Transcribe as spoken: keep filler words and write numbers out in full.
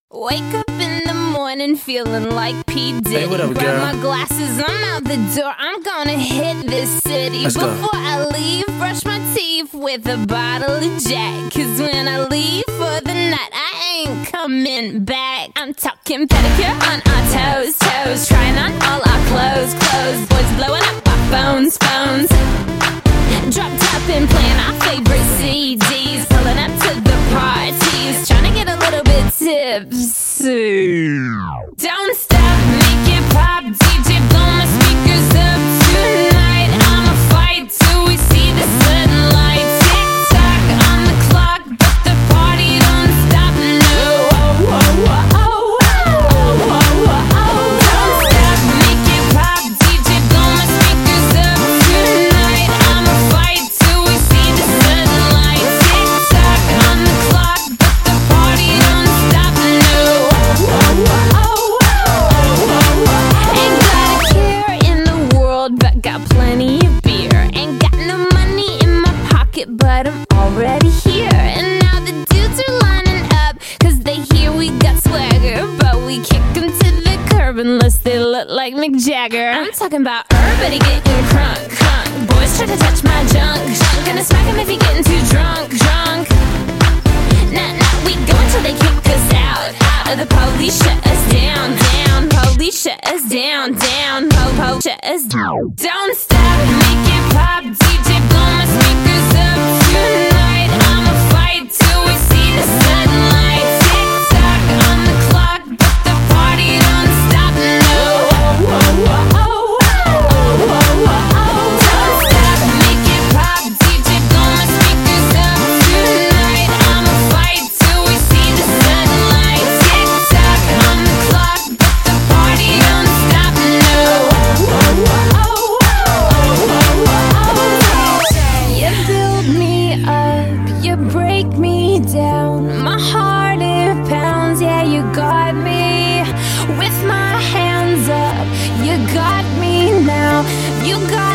Wake up in the morning feeling like P. Diddy. Hey, what up, Grab girl? my glasses, I'm out the door. I'm gonna hit this city. Let's go. Before I leave, brush my teeth with a bottle of Jack. Cause when I leave for the night, I ain't coming back. I'm talking pedicure on our toes, toes. Trying on all our clothes, clothes. Boys blowing up our phones, phones. Drop top and playing our favorite C Ds. Pulling up to the parties, trying to get a little bit tipsy. Don't stop, make it pop, D J blow my speakers up tonight. I'ma fight till we see the sunlight. Tick tock on the clock, but the party don't stop. No, oh, oh, oh, oh, oh, oh, oh. Don't stop, make it pop, D J blow my speakers up tonight. I'ma fight till we see the sunlight. Tick tock on the clock, but the party don't stop. No, oh, oh, oh, oh, oh, oh. Ain't got a care in the world, but got plenty of beer. Ain't got no money in my pocket, but I'm already here. And now the dudes are lining up, cause they hear we got swagger. But we kick them to the curb unless they look like Mick Jagger. I'm talking about everybody getting crunk, crunk. Boys try to touch my junk, junk. Gonna smack him if he getting too drunk, drunk. Nah, nah, we go until they kick us out, out. The police shut us down, down. Police shut us down, down. Po, po, shut us down. Don't stop, make it pop, D J blow my speakers up tonight. I'ma fight till we see the sunlight. Tick tock on the clock, but the party don't stop. No, oh, oh, oh, oh, oh, oh, oh. Don't stop, make it pop, D J blow my speakers up tonight. I'ma fight till we see the sunlight. Tick tock on the clock, but the party don't stop. No, oh, oh, oh, oh, oh, oh. You build me up, you break me down. My heart it pounds, yeah, you got me with my hands up. You got me now, you got